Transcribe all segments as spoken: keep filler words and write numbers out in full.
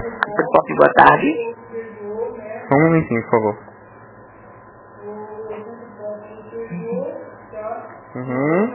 Pop, boa tarde. Só um momentinho, por favor. Uhum.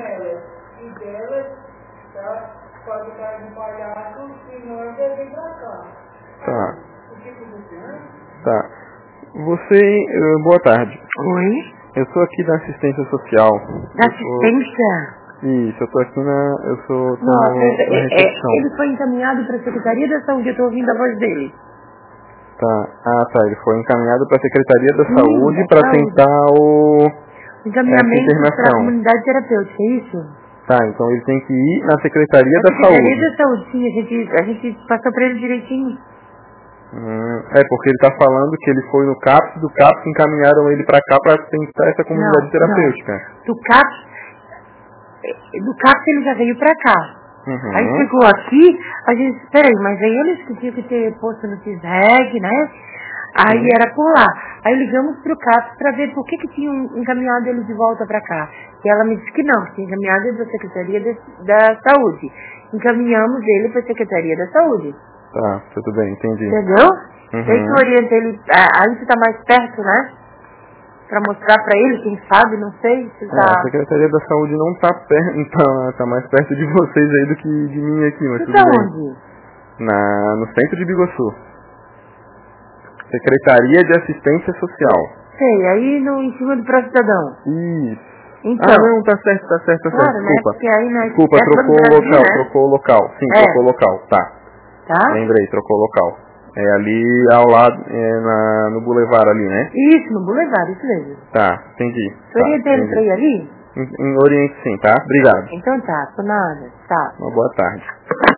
Tá. Tá. Você, eh, boa tarde. Oi? Eu sou aqui da assistência social. Da Eu sou- assistência? Isso, eu tô aqui na. Eu sou tô Nossa, no- é- na é- recepção. ele foi encaminhado para a Secretaria da Saúde, eu estou ouvindo a voz dele. Tá. Ah, tá. Ele foi encaminhado para a Secretaria da Sim, Saúde da para saúde. tentar o essa Encaminhamento para a internação. comunidade terapêutica, é isso? Tá, então ele tem que ir na Secretaria A da Secretaria Saúde. da Saúde, sim, a gente, a gente passou para ele direitinho. Hum, é, porque ele tá falando que ele foi no CAPS, do CAPS encaminharam ele para cá para tentar essa comunidade Não, terapêutica. não. Do CAPS, eh, do CAPS ele já veio para cá. Uhum. Aí chegou aqui, a gente, peraí, mas aí eles que tinham que ter posto no CISREG, né? Aí Sim. era por lá. Aí ligamos pro CAPS para ver por que que tinham encaminhado ele de volta para cá. E ela me disse que não, que tinha encaminhado ele para a Secretaria de, da Saúde. Encaminhamos ele para a Secretaria da Saúde. Tá, tudo bem, entendi. Entendeu? Uhum. Aí tu orienta ele, ah, aí tu tá mais perto, né? Pra mostrar pra ele, quem sabe, não sei, se É, a tá... Secretaria da Saúde não tá perto, tá, tá mais perto de vocês aí do que de mim aqui, mas Tu tudo tá bem. onde? Na, no centro de Biguaçu. Secretaria de Assistência Social. Sei, aí no, em cima do Procidadão. Isso. Então, Ah, não, tá certo, tá certo, tá certo, claro, né? desculpa. Porque aí na Desculpa, é trocou o Brasil, local, né? trocou o local. Sim, É. trocou o local, tá. Tá? Lembrei, trocou o local. É ali ao lado, é na, no Boulevard ali, né? Isso, no Boulevard, isso mesmo. Tá, entendi. Tu Tá, orienta ele pra entendi. ir ali? Em, em Oriente sim, tá? Obrigado. Então tá, por nada, tá. Uma boa tarde.